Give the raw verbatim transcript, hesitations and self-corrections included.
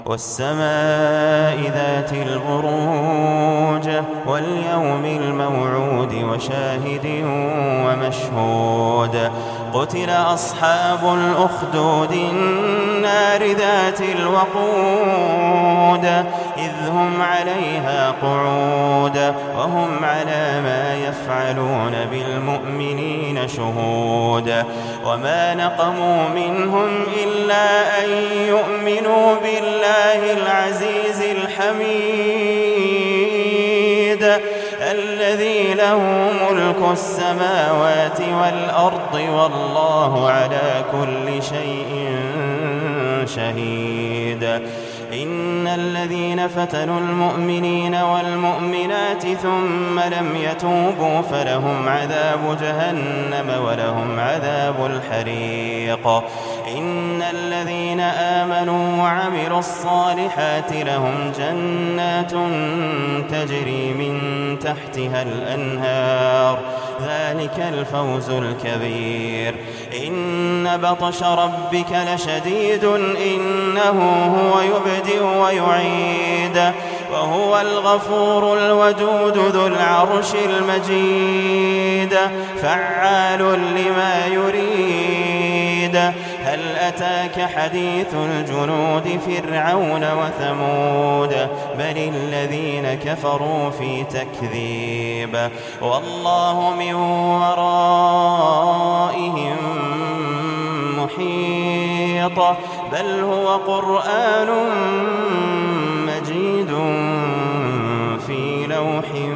والسماء ذات البروج واليوم الموعود وشاهد ومشهود قتل أصحاب الأخدود النار ذات الوقود إذ هم عليها قعود وهم على ما يفعلون بالمؤمنين شهود وما نقموا منهم إلا أن يؤمنوا بالله العزيز الحميد الذي له ملك السماوات والأرض والله على كل شيء شهيد إن الذين فتنوا المؤمنين والمؤمنات ثم لم يتوبوا فلهم عذاب جهنم ولهم عذاب الحريق إن الذين آمنوا وعملوا الصالحات لهم جنات تجري من تحتها الأنهار ذلك الفوز الكبير إن بطش ربك لشديد إنه هو يبدئ ويعيد وهو الغفور الودود ذو العرش المجيد فعال لما يريد هل أتاك حديث الجنود فرعون وثمود بل الذين كفروا في تكذيب والله من ورائهم محيط بل هو قرآن مجيد في لوح